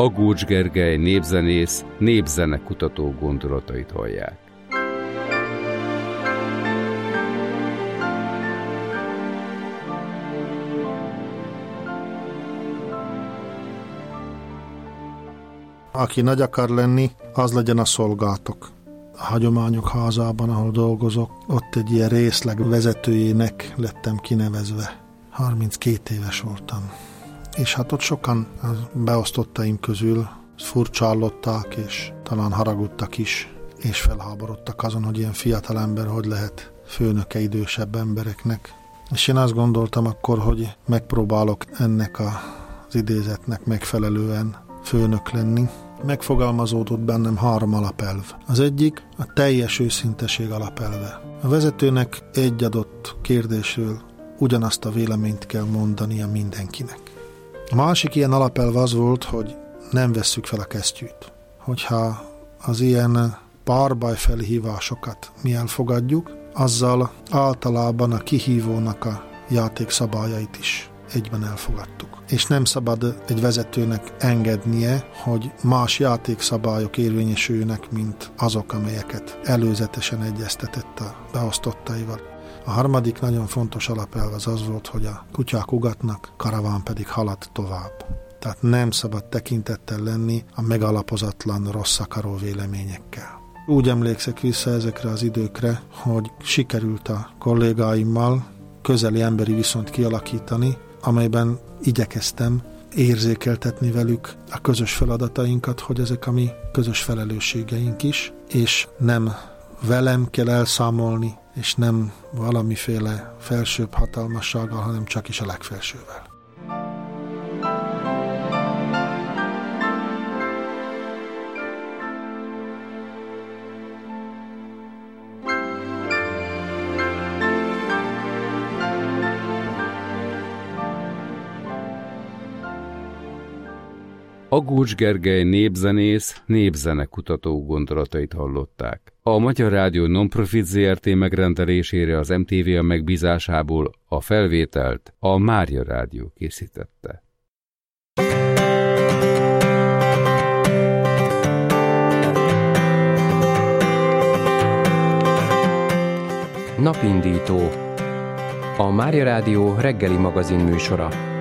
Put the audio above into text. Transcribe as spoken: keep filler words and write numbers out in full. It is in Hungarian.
Agócs Gergely népzenész, népzenekutató gondolatait hallják. Aki nagy akar lenni, az legyen a szolgátok. A hagyományok házában, ahol dolgozok, ott egy ilyen részleg vezetőjének lettem kinevezve. harminckét éves voltam. És hát ott sokan a beosztottaim közül furcsálották, és talán haragudtak is, és felháborodtak azon, hogy ilyen fiatal ember hogy lehet főnöke idősebb embereknek. És én azt gondoltam akkor, hogy megpróbálok ennek az idézetnek megfelelően főnök lenni. Megfogalmazódott bennem három alapelv. Az egyik a teljes őszinteség alapelve. A vezetőnek egy adott kérdésről ugyanazt a véleményt kell mondania mindenkinek. A másik ilyen alapelv az volt, hogy nem vesszük fel a kesztyűt. Hogyha az ilyen párbaj felhívásokat mi elfogadjuk, azzal általában a kihívónak a játékszabályait is egyben elfogadtuk. És nem szabad egy vezetőnek engednie, hogy más játékszabályok érvényesüljenek, mint azok, amelyeket előzetesen egyeztetett a beosztottaival. A harmadik nagyon fontos alapelv az az volt, hogy a kutyák ugatnak, karaván pedig halad tovább. Tehát nem szabad tekintettel lenni a megalapozatlan rossz akaró véleményekkel. Úgy emlékszek vissza ezekre az időkre, hogy sikerült a kollégáimmal közeli emberi viszonyt kialakítani, amelyben igyekeztem érzékeltetni velük a közös feladatainkat, hogy ezek a mi közös felelősségeink is, és nem velem kell elszámolni, és nem valamiféle felsőbb hatalmassággal, hanem csak is a legfelsővel. Agócs Gergely népzenész, népzenekutató gondolatait hallották. A Magyar Rádió Nonprofit zé er té megrendelésére az em té vé a megbízásából a felvételt a Mária Rádió készítette. Napindító. A Mária Rádió reggeli magazin műsora.